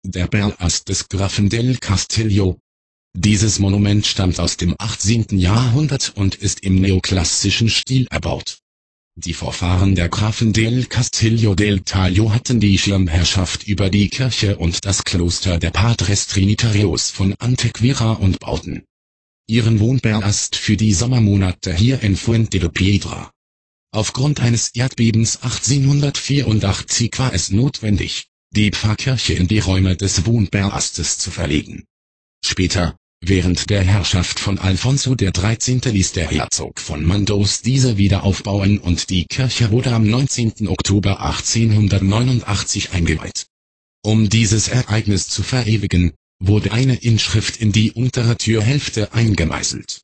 der Palast des Grafen del Castillo. Dieses Monument stammt aus dem 18. Jahrhundert und ist im neoklassischen Stil erbaut. Die Vorfahren der Grafen del Castillo del Taglio hatten die Schirmherrschaft über die Kirche und das Kloster der Padres Trinitarios von Antequera und bauten ihren Wohnpalast für die Sommermonate hier in Fuente de Piedra. Aufgrund eines Erdbebens 1884 war es notwendig, die Pfarrkirche in die Räume des Wohnpalastes zu verlegen. Später, während der Herrschaft von Alfonso XIII. Ließ der Herzog von Mandos diese wieder aufbauen und die Kirche wurde am 19. Oktober 1889 eingeweiht. Um dieses Ereignis zu verewigen, wurde eine Inschrift in die untere Türhälfte eingemeißelt.